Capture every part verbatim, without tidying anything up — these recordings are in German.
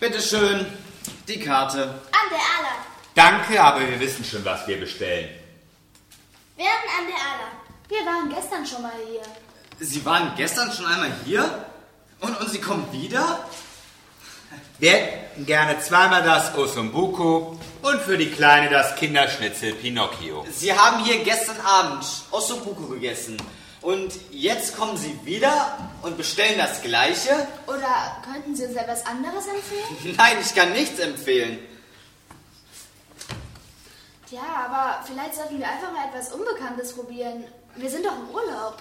Bitteschön, die Karte. An der Ala. Danke, aber wir wissen schon, was wir bestellen. Werden an der Ala. Wir waren gestern schon mal hier. Sie waren gestern schon einmal hier? Und, und Sie kommen wieder? Wir hätten gerne zweimal das Osumbuku und für die Kleine das Kinderschnitzel Pinocchio. Sie haben hier gestern Abend Ossobuco gegessen. Und jetzt kommen Sie wieder und bestellen das Gleiche? Oder könnten Sie uns etwas anderes empfehlen? Nein, ich kann nichts empfehlen. Ja, aber vielleicht sollten wir einfach mal etwas Unbekanntes probieren. Wir sind doch im Urlaub.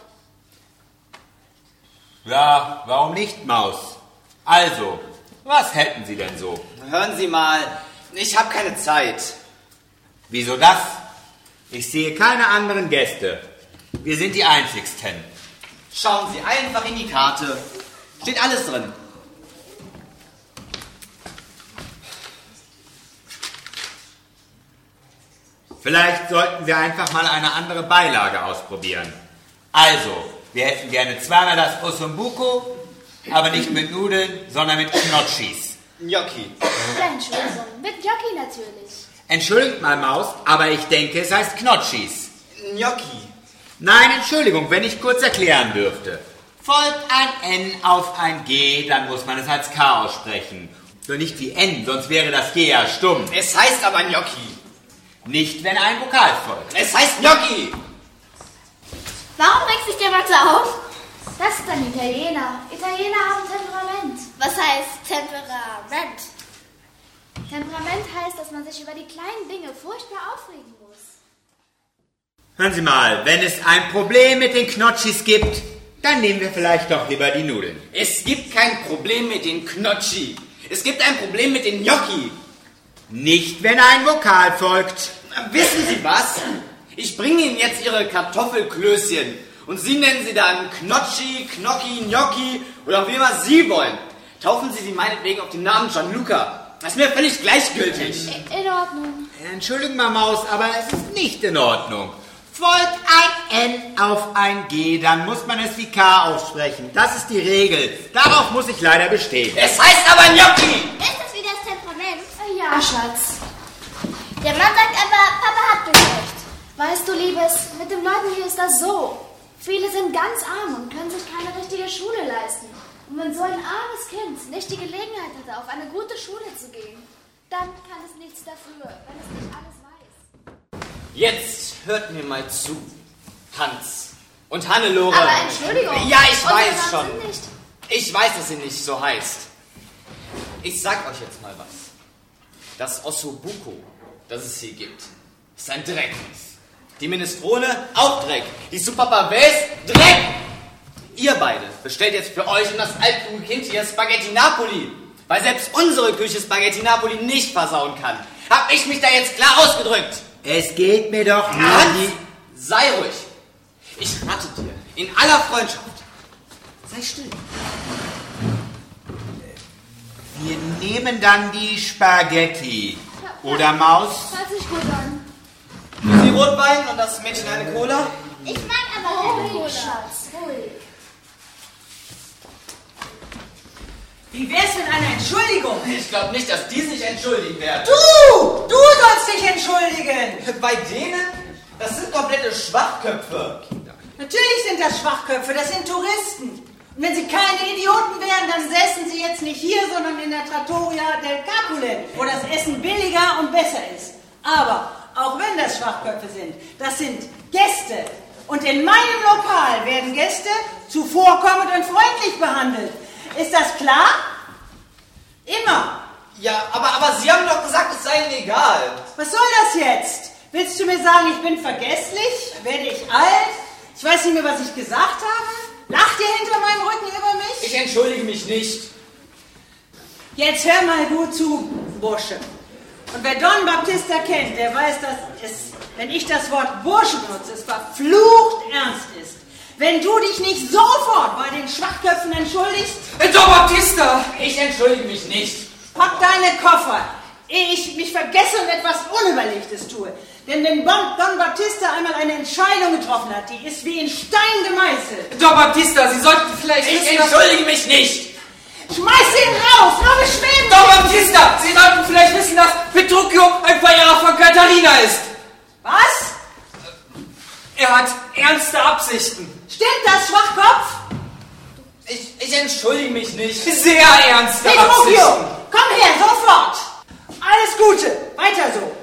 Ja, warum nicht, Maus? Also, was hätten Sie denn so? Hören Sie mal, ich habe keine Zeit. Wieso das? Ich sehe keine anderen Gäste. Wir sind die Einzigsten. Schauen Sie einfach in die Karte. Steht alles drin. Vielleicht sollten wir einfach mal eine andere Beilage ausprobieren. Also, wir hätten gerne zweimal das Osumbuku, aber nicht mit Nudeln, sondern mit Knotschis. Gnocchi. Ja, Entschuldigung. Mit Gnocchi natürlich. Entschuldigt mal, Maus, aber ich denke, es heißt Knotschis. Gnocchi. Nein, Entschuldigung, wenn ich kurz erklären dürfte. Folgt ein N auf ein G, dann muss man es als K aussprechen. So nicht wie N, sonst wäre das G ja stumm. Es heißt aber Gnocchi. Nicht, wenn ein Vokal folgt. Es heißt Gnocchi. Warum regst dich der Max auf? Das ist ein Italiener. Italiener haben Temperament. Was heißt Temperament? Temperament heißt, dass man sich über die kleinen Dinge furchtbar aufregen muss. Hören Sie mal, wenn es ein Problem mit den Knotschis gibt, dann nehmen wir vielleicht doch lieber die Nudeln. Es gibt kein Problem mit den Gnocchi. Es gibt ein Problem mit den Gnocchi. Nicht, wenn ein Vokal folgt. Wissen Sie was? Ich bringe Ihnen jetzt Ihre Kartoffelklößchen. Und Sie nennen sie dann Knocchi, Gnocchi, Gnocchi oder wie immer Sie wollen. Taufen Sie sie meinetwegen auf den Namen Gianluca. Das ist mir völlig gleichgültig. In Ordnung. Entschuldigen mal, Maus, aber es ist nicht in Ordnung. Folgt ein N auf ein G, dann muss man es wie K aussprechen. Das ist die Regel. Darauf muss ich leider bestehen. Es heißt aber Gnocchi. Ist das wie das Temperament? Ja, Schatz. Der Mann sagt aber, Papa hat du recht. Weißt du, Liebes, mit den Leuten hier ist das so. Viele sind ganz arm und können sich keine richtige Schule leisten. Und wenn so ein armes Kind nicht die Gelegenheit hatte, auf eine gute Schule zu gehen, dann kann es nichts dafür, wenn es nicht alles weiß. Jetzt hört mir mal zu, Hans und Hannelore. Aber Entschuldigung. Ja, ich unsere weiß Namen schon. sind nicht- Ich weiß, dass sie nicht so heißt. Ich sag euch jetzt mal was. Das Ossobuco, das es hier gibt, ist ein Dreck. Die Minestrone, auch Dreck. Die Super Pavés, Dreck. Ihr beide bestellt jetzt für euch und das altkluge Kind hier Spaghetti Napoli. Weil selbst unsere Küche Spaghetti Napoli nicht versauen kann. Hab ich mich da jetzt klar ausgedrückt? Es geht mir doch nur Hans, die... sei ruhig. Ich rate dir, in aller Freundschaft. Sei still. Wir nehmen dann die Spaghetti. Oder, Maus? Hört sich gut an. Sie Rotwein und das Mädchen eine Cola? Ich mag aber keine Ruhig, Cola. Schatz, ruhig. Wie wär's mit einer Entschuldigung? Ich glaube nicht, dass die sich entschuldigen werden. Du! Du sollst dich entschuldigen! Bei denen? Das sind komplette Schwachköpfe. Natürlich sind das Schwachköpfe, das sind Touristen. Und wenn sie keine Idioten wären, dann säßen sie jetzt nicht hier, sondern in der Trattoria del Capule, wo das Essen billiger und besser ist. Aber auch wenn das Schwachköpfe sind, das sind Gäste. Und in meinem Lokal werden Gäste zuvorkommend und freundlich behandelt. Ist das klar? Immer. Ja, aber, aber Sie haben doch gesagt, es sei legal. Was soll das jetzt? Willst du mir sagen, ich bin vergesslich? Werde ich alt? Ich weiß nicht mehr, was ich gesagt habe? Lacht ihr hinter meinem Rücken über mich? Ich entschuldige mich nicht. Jetzt hör mal gut zu, Bursche. Und wer Don Baptista kennt, der weiß, dass es, wenn ich das Wort Bursche benutze, es verflucht ernst ist. Wenn du dich nicht sofort bei den Schwachköpfen entschuldigst... Don Baptista! Ich entschuldige mich nicht. Pack deine Koffer, ehe ich mich vergesse und etwas Unüberlegtes tue. Denn wenn Don, Don Baptista einmal eine Entscheidung getroffen hat, die ist wie in Stein gemeißelt. Don Baptista, Sie sollten vielleicht... Ich entschuldige mich nicht. Schmeiß ihn raus, lass mich schweben! Don Baptista! Magister, Sie sollten vielleicht wissen, dass Petruchio ein Verehrer von Katharina ist. Was? Er hat ernste Absichten. Stimmt das, Schwachkopf? Ich, ich entschuldige mich nicht. Sehr ernste Petruchio, Absichten. komm her, sofort. Alles Gute, weiter so.